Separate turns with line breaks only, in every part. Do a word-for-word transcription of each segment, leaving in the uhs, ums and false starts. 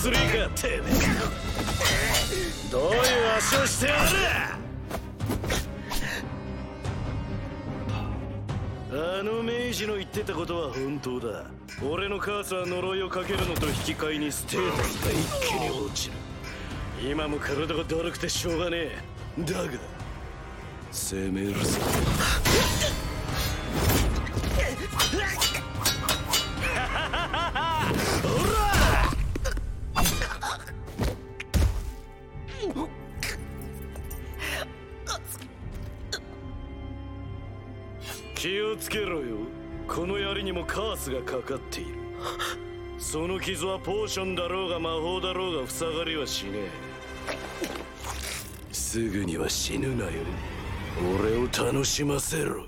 スリーかってめえ。どういう足をしてやる。あの明治の言ってたことは本当だ。俺のカースは呪いをかけるのと引き換えにステータスが一気に落ちる。今も体がだるくてしょうがねえ。だが攻めるぞ。気をつけろよ。この槍にもカースがかかっている。その傷はポーションだろうが魔法だろうが塞がりはしねえ。すぐには死ぬなよ。俺を楽しませろ。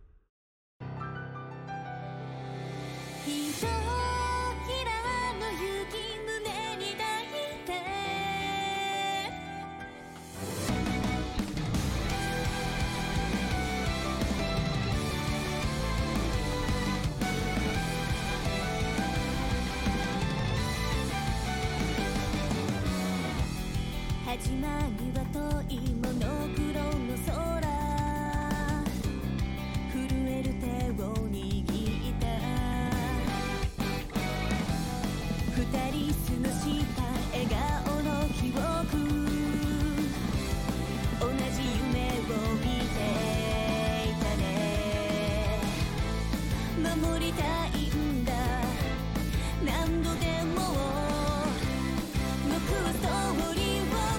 始まりは遠いモノクロの空、震える手を握った二人過ごした笑顔の記憶、同じ夢を見ていたね。守りたいんだ何度でも僕はストーリー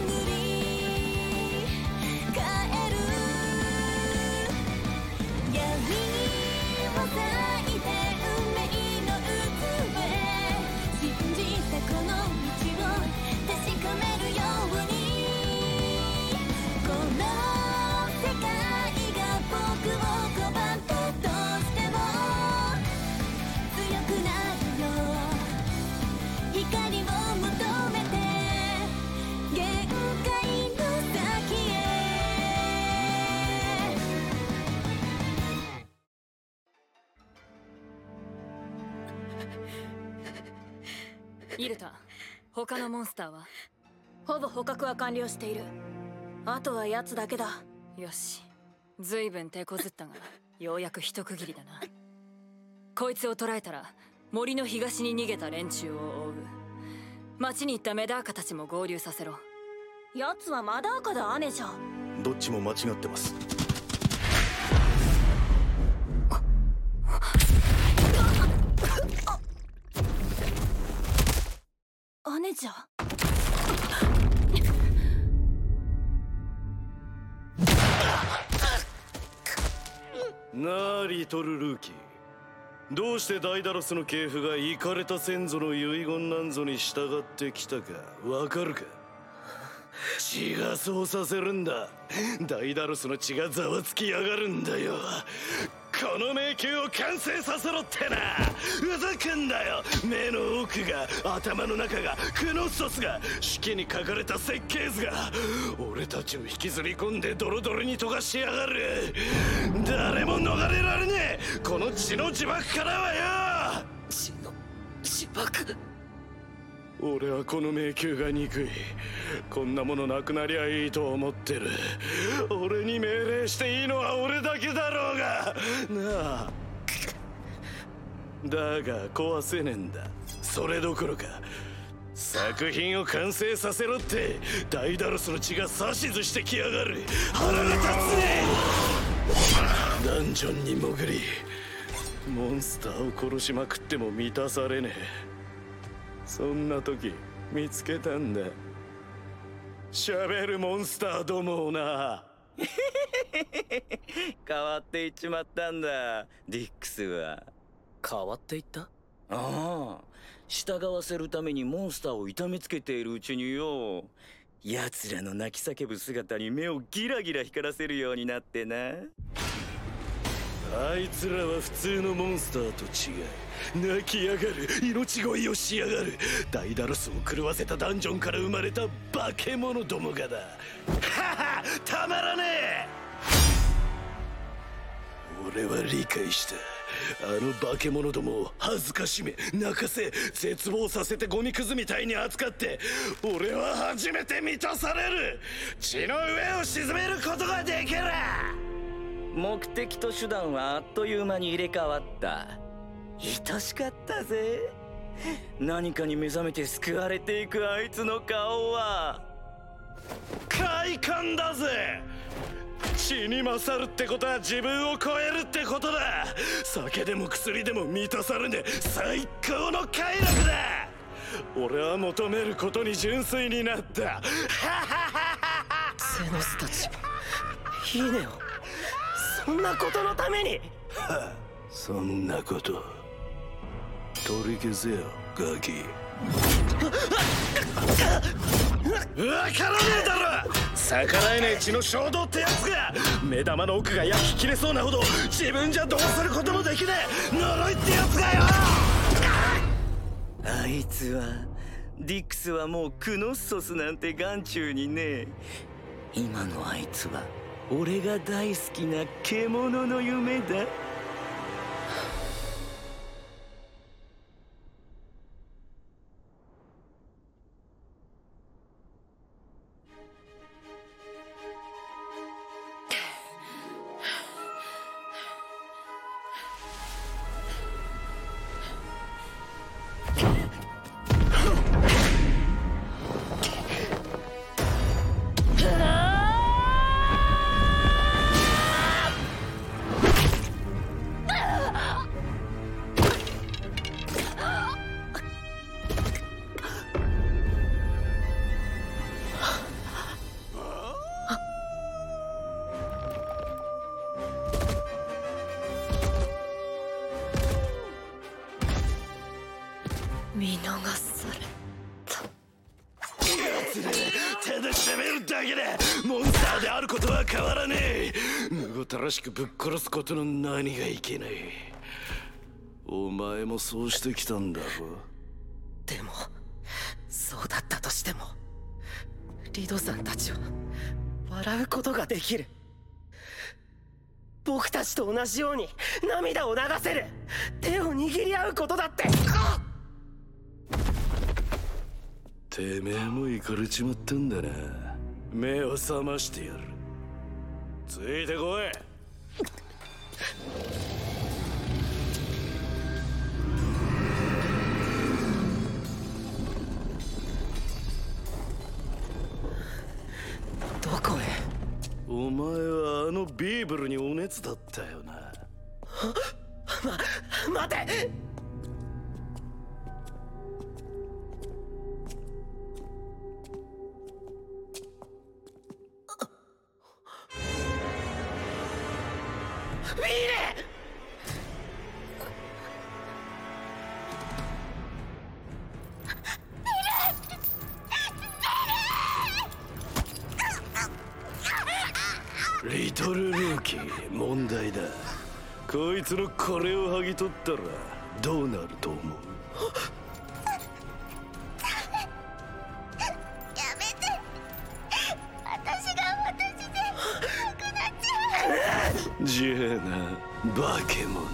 イルタ、他のモンスターは？
ほぼ捕獲は完了している。あとは奴だけだ。
よし、ずいぶん手こずったがようやく一区切りだな。こいつを捕らえたら森の東に逃げた連中を追う。町に行ったメダーカたちも合流させろ。
奴はマダーカだ姉じゃ。
どっちも間違ってます。
姉じゃ。
なあリトルルーキー、どうしてダイダロスの系譜がイカれた先祖の遺言なんぞに従ってきたかわかるか。血がそうさせるんだ。ダイダロスの血がざわつきやがるんだよ。この迷宮を完成させろってな。うざくんだよ。目の奥が、頭の中が、クノッソスが、手記に書かれた設計図が俺たちを引きずり込んでドロドロに溶かしやがる。誰も逃れられねえこの血の呪縛からはよ。
血の呪縛。
俺はこの迷宮が憎い。こんなものなくなりゃいいと思ってる。俺に命令していいのは俺だけだろうがなあ。だが壊せねえんだ。それどころか作品を完成させろってダイダロスの血が指図してきやがる。腹が立つね。ダンジョンに潜りモンスターを殺しまくっても満たされねえ。そんな時見つけたんだ。喋るモンスターどもをな。
変わっていっちまったんだディックスは。
変わっていった？
ああ、従わせるためにモンスターを痛めつけているうちによ、奴らの泣き叫ぶ姿に目をギラギラ光らせるようになってな。
あいつらは普通のモンスターと違い泣きやがる。命乞いをしやがる。ダイダロスを狂わせたダンジョンから生まれた化け物どもがだ。ははたまらねえ。俺は理解した。 あの化け物どもを恥ずかしめ泣かせ絶望させてゴミくずみたいに扱って俺は初めて満たされる。血の上を沈めることができる。
目的と手段はあっという間に入れ替わった。愛しかったぜ。何かに目覚めて救われていくあいつの顔は
快感だぜ。血に勝るってことは自分を超えるってことだ。酒でも薬でも満たされねえ最高の快楽だ。俺は求めることに純粋になった。
ゼノスたちいいねよ。そんなことのために。
はあ、そんなこと取り消せよガキ。分からねえだろ。逆らえねえ血の衝動ってやつが目玉の奥が焼き切れそうなほど自分じゃどうすることもできねえ呪いってやつがよ。
あいつはディックスはもうクノッソスなんて眼中にね。今のあいつは俺が大好きな獣の夢だ。
見逃された。
ただ喋るだけでモンスターであることは変わらねえ。むごたらしくぶっ殺すことの何がいけない。お前もそうしてきたんだろ。
でもそうだったとしてもリドさんたちは笑うことができる。僕たちと同じように涙を流せる。手を握り合うことだって。
てめえもイかれちまったんだな。目を覚ましてやる。ついてこい。
どこへ。
お前はあのビーブルにお熱だったよな。
ま、待て。ウィーネ。
リトルルーキー、問題だ。こいつのこれを剥ぎ取ったらどうなると思う？
やめて。私が私でなくなっちゃう。
じゃあな、化け物。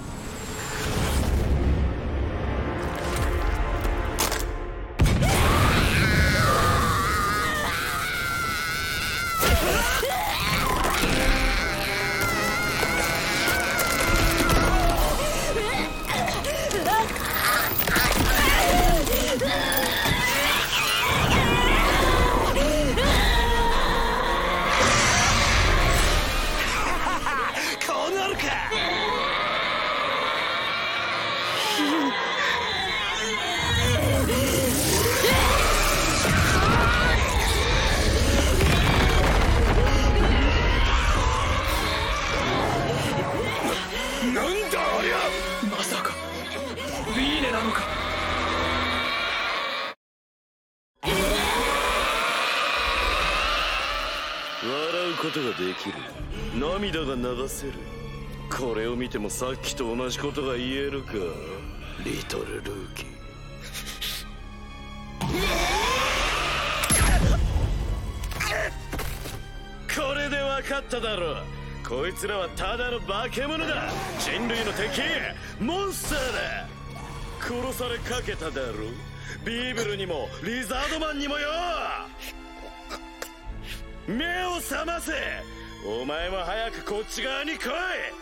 ことができる。涙が流せる。これを見てもさっきと同じことが言えるか、リトルルーキー。これで分かっただろう。 こいつらはただの化け物だ。人類の敵、モンスターだ。殺されかけただろ。ビーブルにもリザードマンにもよ。目を覚ませ。お前も早くこっち側に来い。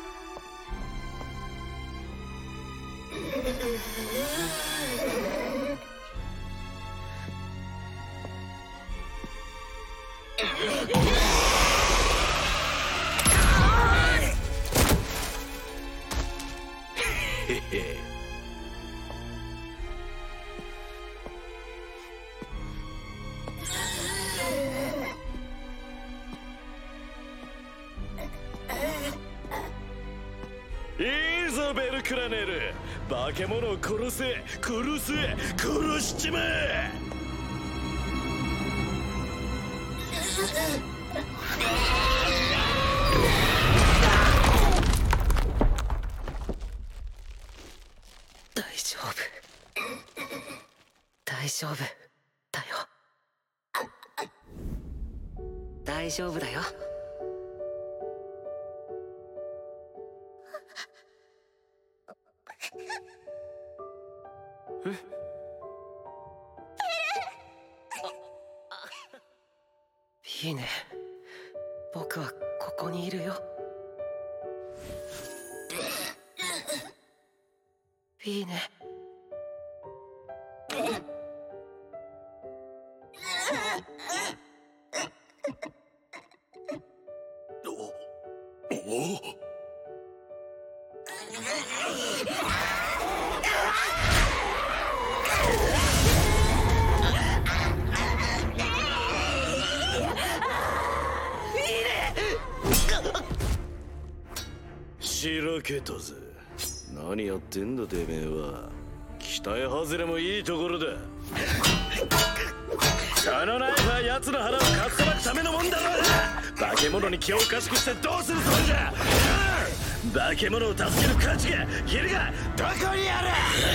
いいぞベルクラネル。化け物を殺せ殺せ殺しちまえ。
大丈夫大丈夫だよ。大丈夫だよ。ん？いいね。僕はここにいるよ。いいね。
おおしらけたぜ。何やってんだてめえは。期待外れもいいところだ。あのナイフは奴の腹をかっさばくためのもんだろ。化け物に気をおかしくしてどうするつもりだ。化け物を助ける価値が義理がどこにある。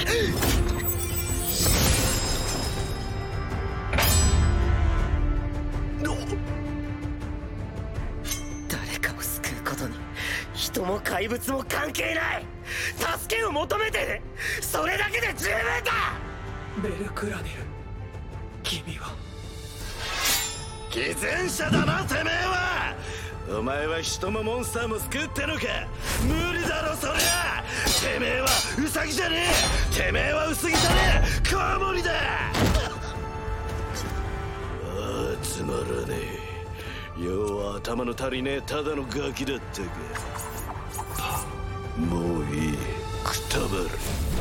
誰かを救うことに人も怪物も関係ない。助けを求めてる、それだけで十分だ。
ベルクラネル、君は
偽善者だなてめえは。お前は人もモンスターも救ってのか。無理だろそりゃ。てめえはウサギじゃねえ。てめえは薄着じゃねえ。コウモリだ。ああつまらねえ。要は頭の足りねえただのガキだったか。もういいくたばる。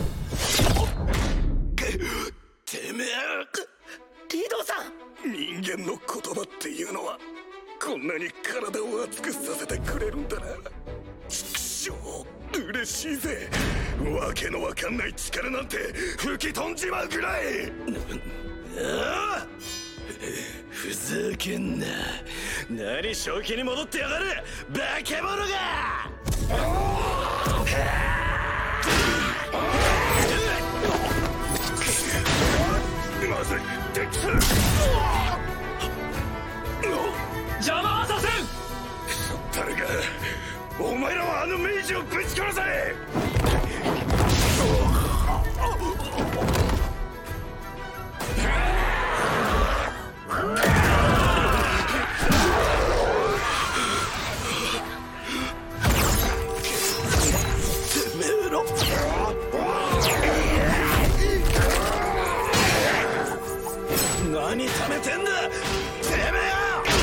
てめえ
リドさん。
人間の言葉っていうのはこんなに体を熱くさせてくれるんだな。畜生嬉しいぜ。わけのわかんない力なんて吹き飛んじまうぐらい。ああふざけんな。何正気に戻ってやがる化け物が。まずいデキス
邪魔はさせん。
誰がお前らはあの明治をぶち殺せ。てめえろ。何溜めてんだてめえ。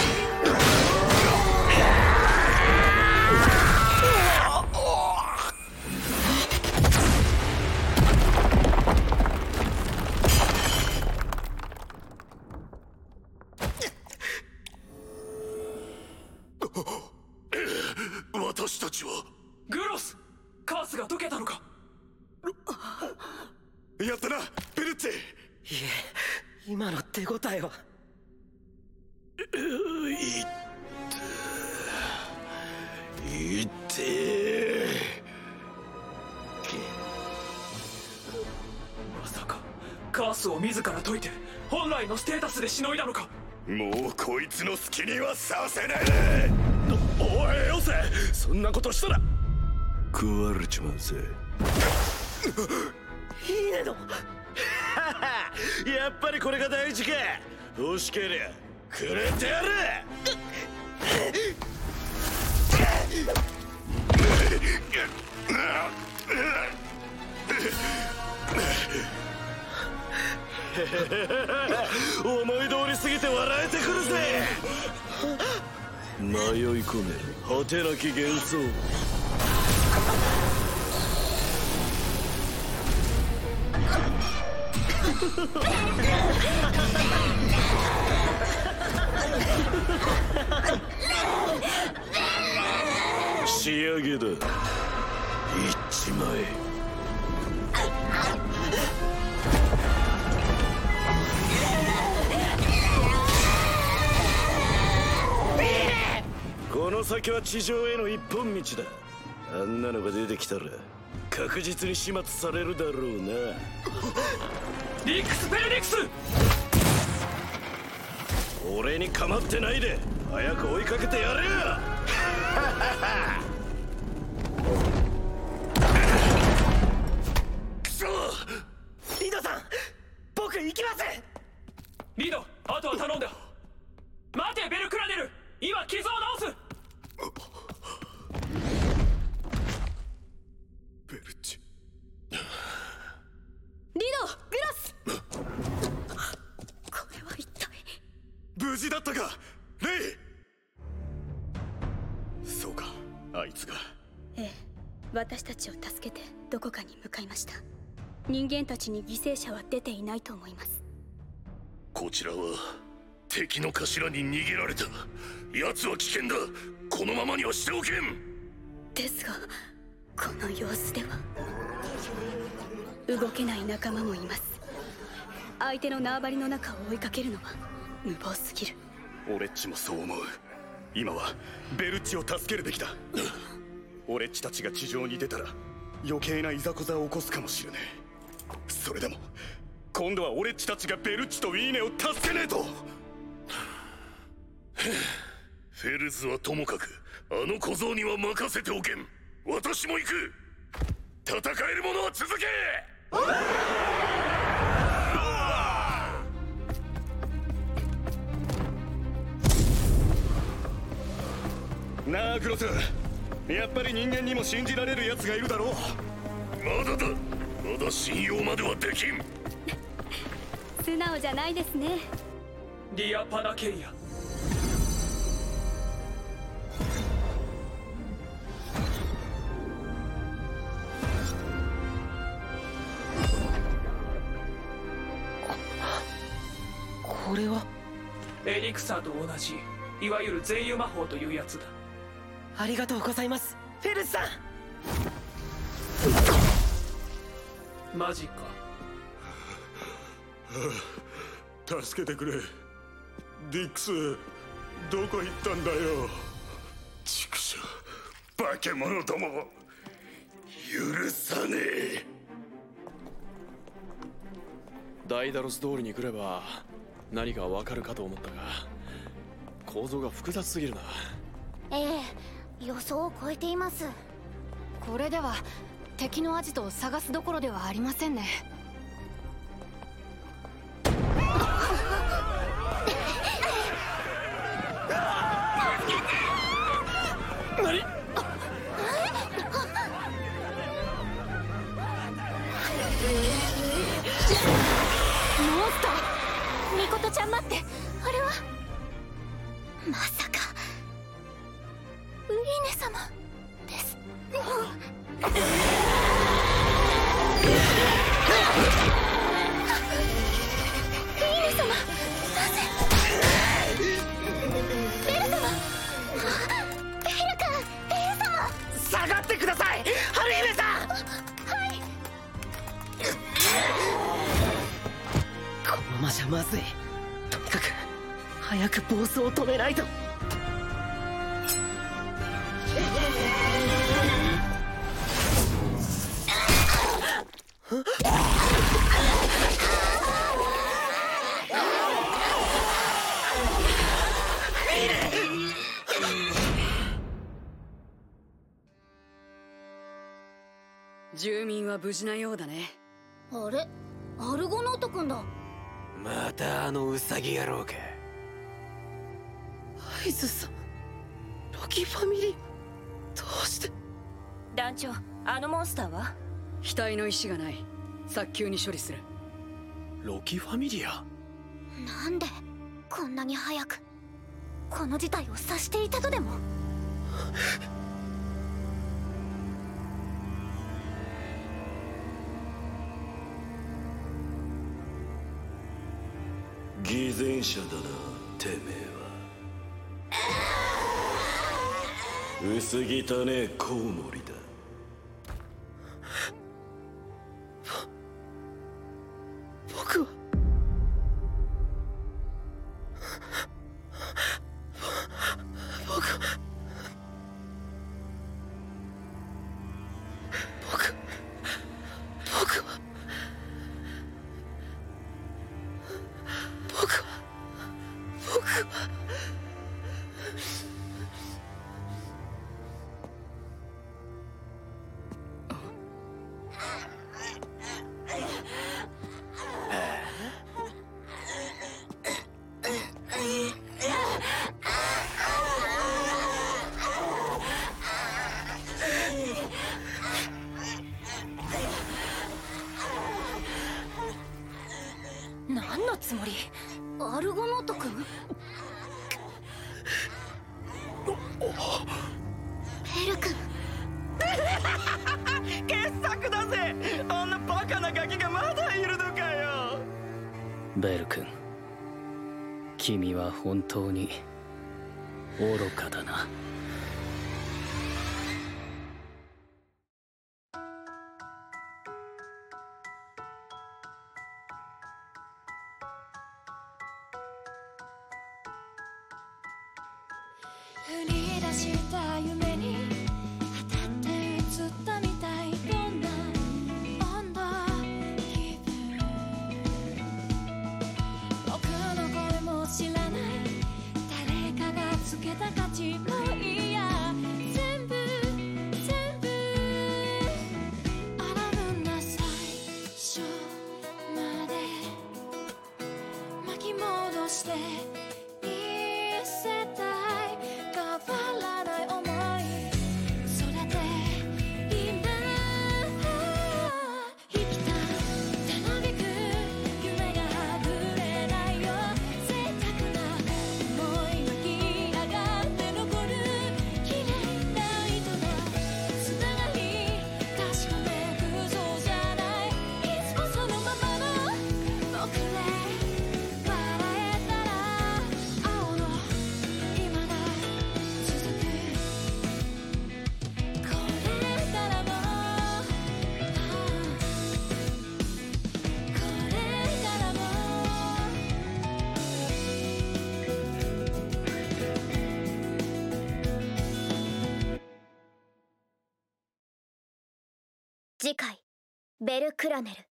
私たちは
グロス、カースが解けたのか。
やったなベルッチ。
いえ、今の手応えは。
いっていって
まさかカースを自ら解いて本来のステータスでしのいだのか。
もうこいつの好きにはさせない。 おいよせ、そんなことしたら食われちまうぜ。
いいねの
やっぱりこれが大事か。欲しけりゃくれてやる。思い通りすぎて笑えてくるぜ。迷い込め果てなき幻想。仕上げだ。いっちまえ。この先は地上への一本道だ。あんなのが出てきたら確実に始末されるだろうな。
リックス・ベルニクス。
俺に構ってないで早く追いかけてやれよ。
くそリドさん、僕行きます。
リド、あとは頼んだ。待てベルクラネル、今傷を治す。
ベルチ。
リド、グラス。これは一体。
無事だったかレイ。そうか、あいつが。
ええ、私たちを助けてどこかに向かいました。人間たちに犠牲者は出ていないと思います。
こちらは敵の頭に逃げられた。奴は危険だ。このままにはしておけん。
ですがこの様子では動けない仲間もいます。相手の縄張りの中を追いかけるのは無謀すぎる。
俺っちもそう思う。今はベルチを助けるべきだ。俺っちたちが地上に出たら余計ないざこざを起こすかもしれねえ。それでも今度は俺っちたちがベルチとウィーネを助けねえと。フェルズはともかくあの小僧には任せておけん。私も行く。戦える者は続け。なあグロス、やっぱり人間にも信じられる奴がいるだろう。まだだ、まだ信用まではできん。
素直じゃないですね。
ディア・パナケイア。
これは
エリクサーと同じいわゆる全油魔法というやつだ。
ありがとうございます、フェルズさん。
マジか。
助けてくれ。ディックス、どこ行ったんだよ。畜生、化け物ども、許さねえ。
ダイダロス通りに来れば何かわかるかと思ったが、構造が複雑すぎるな。
ええ、予想を超えています。これでは敵のアジトを探すどころではありませんね。
何？
モンスター！ミコトちゃん待って、あれはまさかウリーネ様です。ウリーネ様、なぜ？ベル様、ベル君、ベル様、
下がってください、ハル姫さん。
はい。
このままじゃまずい。とにかく早く暴走を止めないと。
住民は無事なようだね。
あれ、アルゴノート君だ。
またあのウサギ野郎か。
ハイズさん、ロキファミリー、どうして。
団長、あのモンスターは？
額の石がない。早急に処理する。
ロキファミリア？
なんでこんなに早くこの事態を察していたとでも。
偽善者だな、てめえは。薄汚ねえコウモリだ。
僕は僕は僕僕は僕は僕は
何のつもり？
アルゴノート君？ベル君。
傑作だぜ。あんなバカなガキがまだいるのかよ。
ベル君、君は本当に愚かだな。
降り出した夢に当たって映ったみたい。どんな温度気分？僕の声も知らない。誰かがつけた価値もいいや。全部全部洗うんだ。最初まで巻き戻して見せたい。変わらない想い、それで今生きたたなびく夢がはぐれないよ。贅沢な想い巻き上がって残る綺麗な糸のつながり。確かめ偶像じゃない。いつもそのままの僕で笑えたら青の今が続く。これからもこれからも
次回ベルクラネル。